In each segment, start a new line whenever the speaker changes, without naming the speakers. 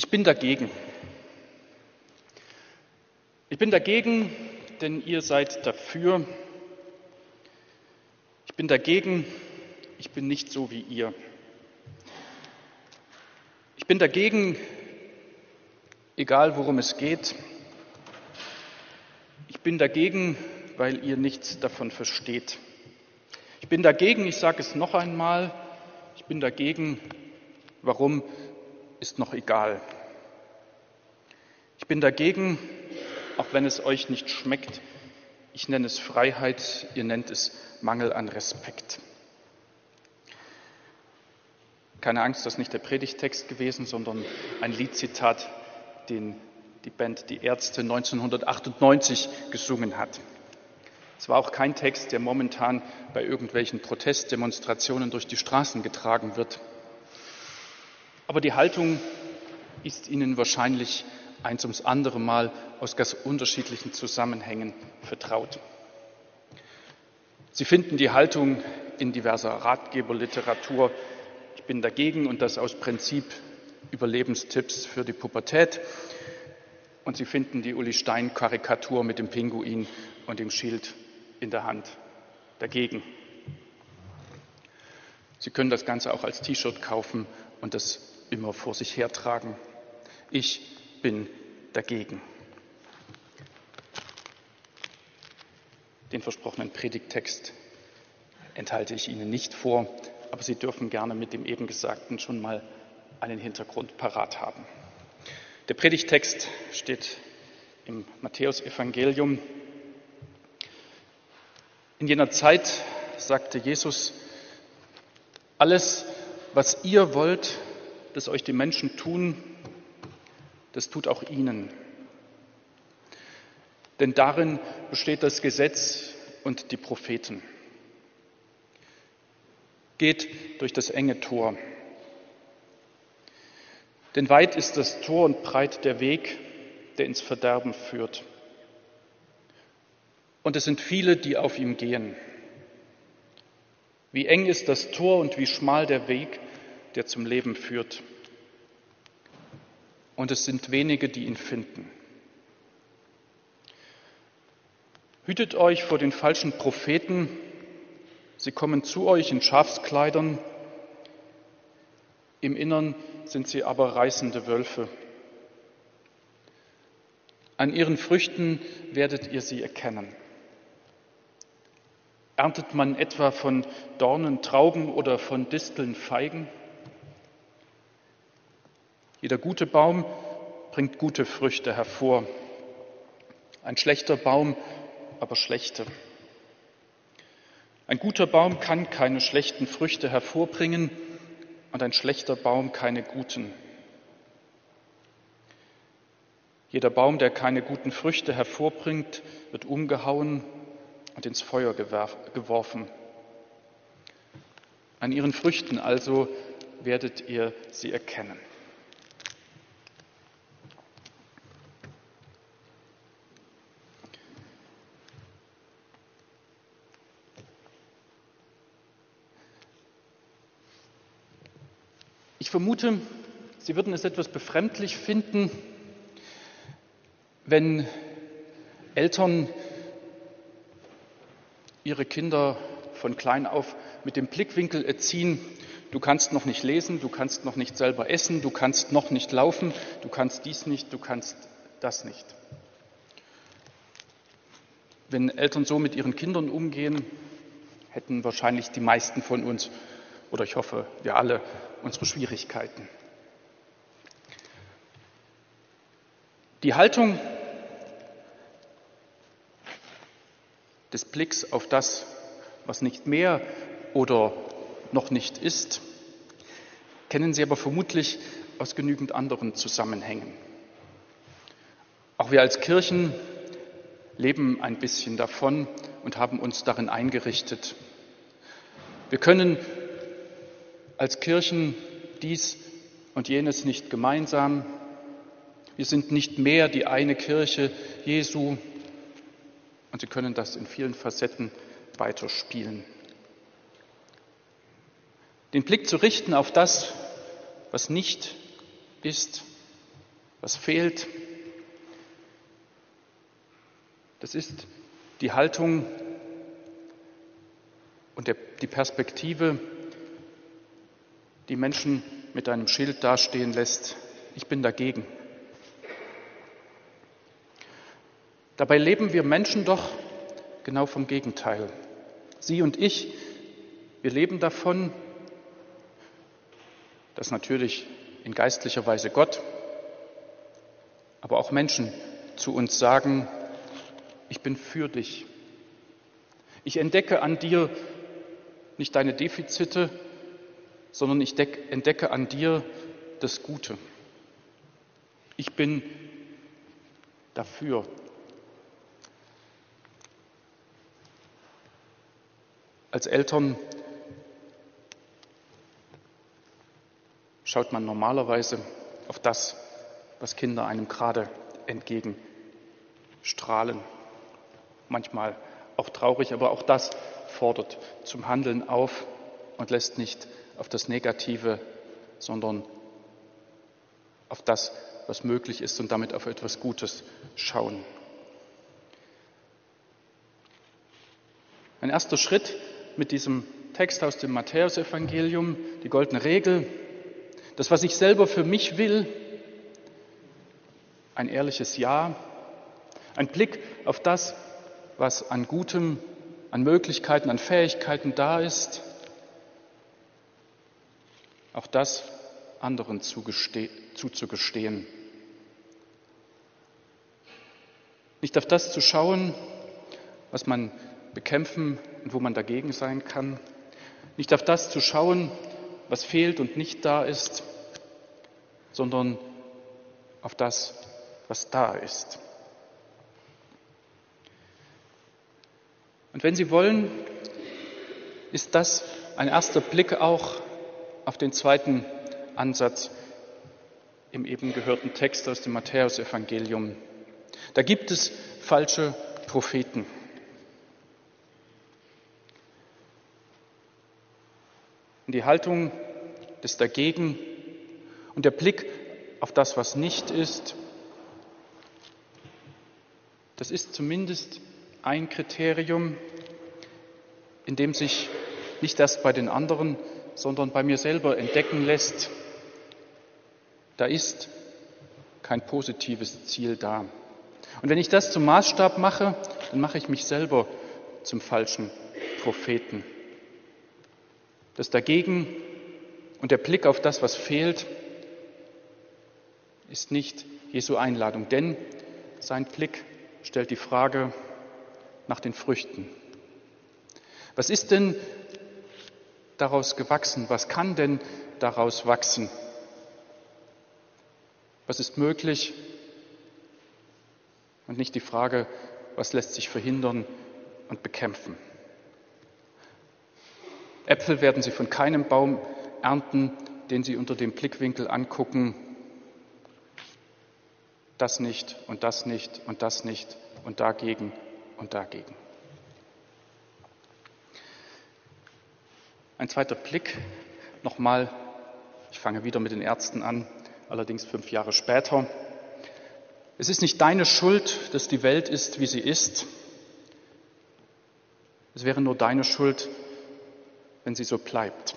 Ich bin dagegen. Ich bin dagegen, denn ihr seid dafür. Ich bin dagegen, ich bin nicht so wie ihr. Ich bin dagegen, egal worum es geht. Ich bin dagegen, weil ihr nichts davon versteht. Ich bin dagegen, ich sage es noch einmal, ich bin dagegen, warum ist noch egal. Ich bin dagegen, auch wenn es euch nicht schmeckt. Ich nenne es Freiheit, ihr nennt es Mangel an Respekt. Keine Angst, das ist nicht der Predigtext gewesen, sondern ein Liedzitat, den die Band Die Ärzte 1998 gesungen hat. Es war auch kein Text, der momentan bei irgendwelchen Protestdemonstrationen durch die Straßen getragen wird. Aber die Haltung ist Ihnen wahrscheinlich eins ums andere Mal aus ganz unterschiedlichen Zusammenhängen vertraut. Sie finden die Haltung in diverser Ratgeberliteratur. Ich bin dagegen und das aus Prinzip Überlebenstipps für die Pubertät. Und Sie finden die Uli Stein-Karikatur mit dem Pinguin und dem Schild in der Hand dagegen. Sie können das Ganze auch als T-Shirt kaufen und das immer vor sich hertragen. Ich bin dagegen. Den versprochenen Predigttext enthalte ich Ihnen nicht vor, aber Sie dürfen gerne mit dem eben Gesagten schon mal einen Hintergrund parat haben. Der Predigttext steht im Matthäusevangelium. In jener Zeit sagte Jesus: Alles, was ihr wollt, dass euch die Menschen tun, das tut auch ihnen. Denn darin besteht das Gesetz und die Propheten. Geht durch das enge Tor. Denn weit ist das Tor und breit der Weg, der ins Verderben führt. Und es sind viele, die auf ihm gehen. Wie eng ist das Tor und wie schmal der Weg, der zum Leben führt. Und es sind wenige, die ihn finden. Hütet euch vor den falschen Propheten. Sie kommen zu euch in Schafskleidern. Im Innern sind sie aber reißende Wölfe. An ihren Früchten werdet ihr sie erkennen. Erntet man etwa von Dornen Trauben oder von Disteln Feigen? Jeder gute Baum bringt gute Früchte hervor, ein schlechter Baum aber schlechte. Ein guter Baum kann keine schlechten Früchte hervorbringen und ein schlechter Baum keine guten. Jeder Baum, der keine guten Früchte hervorbringt, wird umgehauen und ins Feuer geworfen. An ihren Früchten also werdet ihr sie erkennen. Ich vermute, Sie würden es etwas befremdlich finden, wenn Eltern ihre Kinder von klein auf mit dem Blickwinkel erziehen: Du kannst noch nicht lesen, du kannst noch nicht selber essen, du kannst noch nicht laufen, du kannst dies nicht, du kannst das nicht. Wenn Eltern so mit ihren Kindern umgehen, hätten wahrscheinlich die meisten von uns, oder ich hoffe, wir alle, unsere Schwierigkeiten. Die Haltung des Blicks auf das, was nicht mehr oder noch nicht ist, kennen Sie aber vermutlich aus genügend anderen Zusammenhängen. Auch wir als Kirchen leben ein bisschen davon und haben uns darin eingerichtet. Wir können als Kirchen dies und jenes nicht gemeinsam. Wir sind nicht mehr die eine Kirche Jesu, und Sie können das in vielen Facetten weiterspielen. Den Blick zu richten auf das, was nicht ist, was fehlt. Das ist die Haltung und die Perspektive, die Menschen mit einem Schild dastehen lässt: Ich bin dagegen. Dabei leben wir Menschen doch genau vom Gegenteil. Sie und ich, wir leben davon, dass natürlich in geistlicher Weise Gott, aber auch Menschen zu uns sagen: Ich bin für dich. Ich entdecke an dir nicht deine Defizite, sondern ich entdecke an dir das Gute. Ich bin dafür. Als Eltern schaut man normalerweise auf das, was Kinder einem gerade entgegenstrahlen. Manchmal auch traurig, aber auch das fordert zum Handeln auf und lässt nicht auf das Negative, sondern auf das, was möglich ist und damit auf etwas Gutes schauen. Ein erster Schritt mit diesem Text aus dem Matthäusevangelium, die goldene Regel: Das, was ich selber für mich will, ein ehrliches Ja, ein Blick auf das, was an Gutem, an Möglichkeiten, an Fähigkeiten da ist, auch das anderen zuzugestehen. Nicht auf das zu schauen, was man bekämpfen und wo man dagegen sein kann. Nicht auf das zu schauen, was fehlt und nicht da ist, sondern auf das, was da ist. Und wenn Sie wollen, ist das ein erster Blick auch auf den zweiten Ansatz im eben gehörten Text aus dem Matthäusevangelium. Da gibt es falsche Propheten. Und die Haltung des Dagegen und der Blick auf das, was nicht ist, das ist zumindest ein Kriterium, in dem sich nicht erst bei den anderen, sondern bei mir selber entdecken lässt: Da ist kein positives Ziel da. Und wenn ich das zum Maßstab mache, dann mache ich mich selber zum falschen Propheten. Das Dagegen und der Blick auf das, was fehlt, ist nicht Jesu Einladung, denn sein Blick stellt die Frage nach den Früchten. Was ist denn daraus gewachsen? Was kann denn daraus wachsen? Was ist möglich? Und nicht die Frage, was lässt sich verhindern und bekämpfen. Äpfel werden Sie von keinem Baum ernten, den Sie unter dem Blickwinkel angucken: Das nicht und das nicht und das nicht und dagegen und dagegen. Ein zweiter Blick, nochmal, ich fange wieder mit den Ärzten an, allerdings 5 Jahre später. Es ist nicht deine Schuld, dass die Welt ist, wie sie ist. Es wäre nur deine Schuld, wenn sie so bleibt.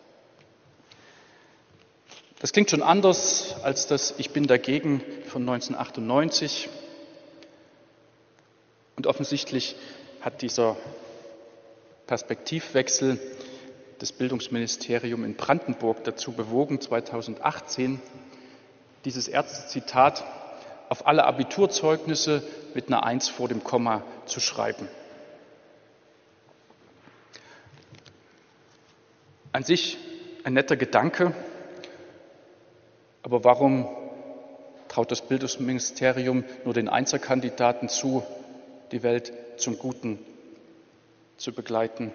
Das klingt schon anders als das Ich bin dagegen von 1998. Und offensichtlich hat dieser Perspektivwechsel das Bildungsministerium in Brandenburg dazu bewogen, 2018 dieses Ärztezitat auf alle Abiturzeugnisse mit einer 1 vor dem Komma zu schreiben. An sich ein netter Gedanke, aber warum traut das Bildungsministerium nur den Einzelkandidaten zu, die Welt zum Guten zu begleiten?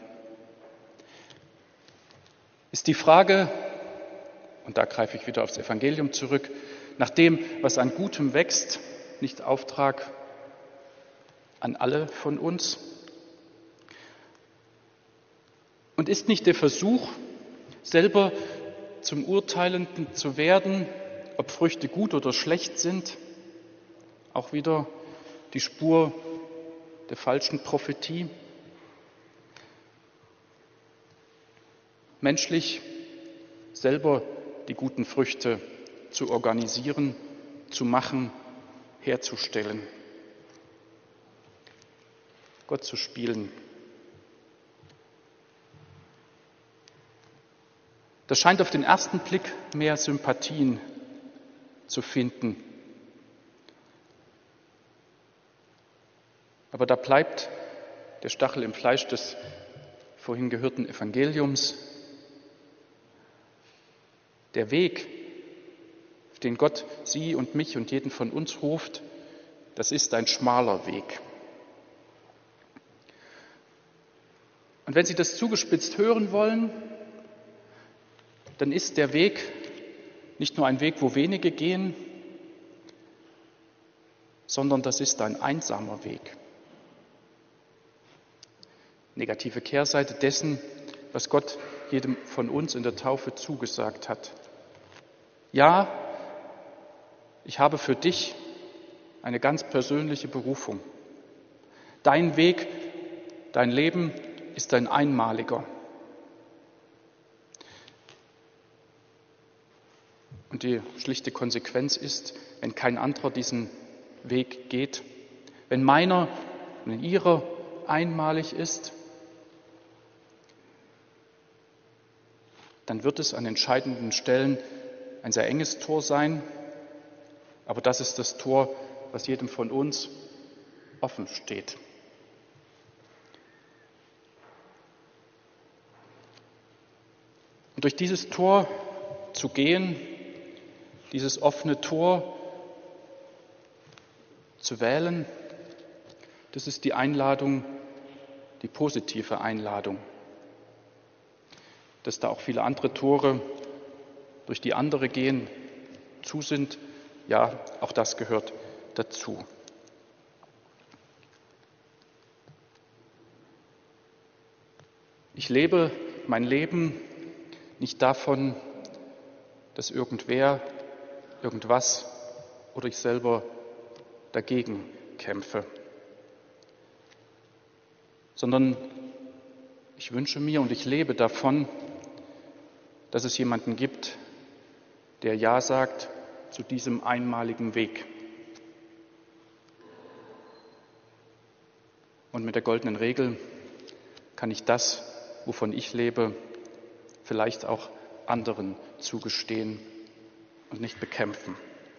Ist die Frage, und da greife ich wieder aufs Evangelium zurück, nach dem, was an Gutem wächst, nicht Auftrag an alle von uns? Und ist nicht der Versuch, selber zum Urteilenden zu werden ob Früchte gut oder schlecht sind, auch wieder die Spur der falschen Prophetie. Menschlich selber die guten Früchte zu organisieren, zu machen, herzustellen. Gott zu spielen. Das scheint auf den ersten Blick mehr Sympathien zu finden. Aber da bleibt der Stachel im Fleisch des vorhin gehörten Evangeliums. Der Weg, auf den Gott Sie und mich und jeden von uns ruft, das ist ein schmaler Weg. Und wenn Sie das zugespitzt hören wollen, dann ist der Weg nicht nur ein Weg, wo wenige gehen, sondern das ist ein einsamer Weg. Negative Kehrseite dessen, was Gott jedem von uns in der Taufe zugesagt hat. Ja, ich habe für dich eine ganz persönliche Berufung. Dein Weg, dein Leben ist ein einmaliger. Und die schlichte Konsequenz ist, wenn kein anderer diesen Weg geht, wenn meiner, wenn ihrer einmalig ist, dann wird es an entscheidenden Stellen ein sehr enges Tor sein, aber das ist das Tor, was jedem von uns offen steht. Und durch dieses Tor zu gehen, dieses offene Tor zu wählen, das ist die Einladung, die positive Einladung. Dass da auch viele andere Tore, durch die andere gehen, zu sind, ja, auch das gehört dazu. Ich lebe mein Leben nicht davon, dass irgendwer, irgendwas oder ich selber dagegen kämpfe, sondern ich wünsche mir und ich lebe davon, dass es jemanden gibt, der Ja sagt zu diesem einmaligen Weg. Und mit der goldenen Regel kann ich das, wovon ich lebe, vielleicht auch anderen zugestehen und nicht bekämpfen.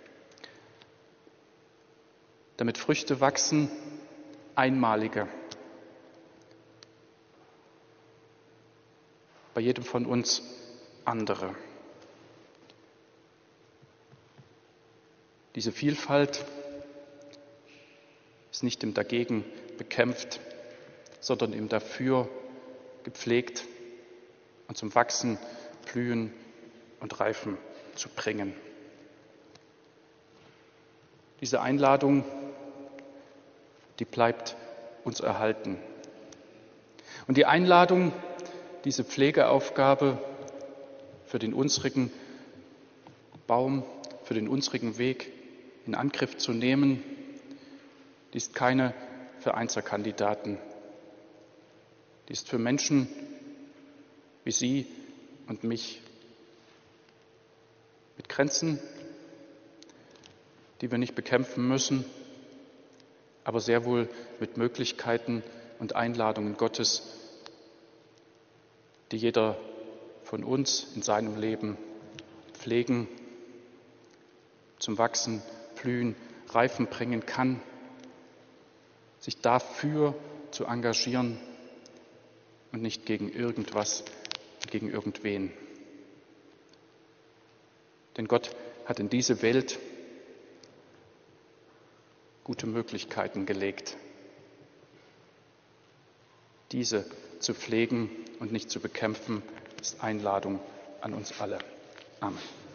Damit Früchte wachsen, einmalige. Bei jedem von uns andere. Diese Vielfalt ist nicht im Dagegen bekämpft, sondern im Dafür gepflegt und zum Wachsen, Blühen und Reifen zu bringen. Diese Einladung, die bleibt uns erhalten. Und die Einladung, diese Pflegeaufgabe für den unsrigen Baum, für den unsrigen Weg in Angriff zu nehmen, die ist keine für Einzelkandidaten. Die ist für Menschen wie Sie und mich mit Grenzen, die wir nicht bekämpfen müssen, aber sehr wohl mit Möglichkeiten und Einladungen Gottes, die jeder von uns in seinem Leben pflegen, zum Wachsen, Blühen, Reifen bringen kann, sich dafür zu engagieren und nicht gegen irgendwas, gegen irgendwen. Denn Gott hat in diese Welt gute Möglichkeiten gelegt, diese zu pflegen und nicht zu bekämpfen, ist Einladung an uns alle. Amen.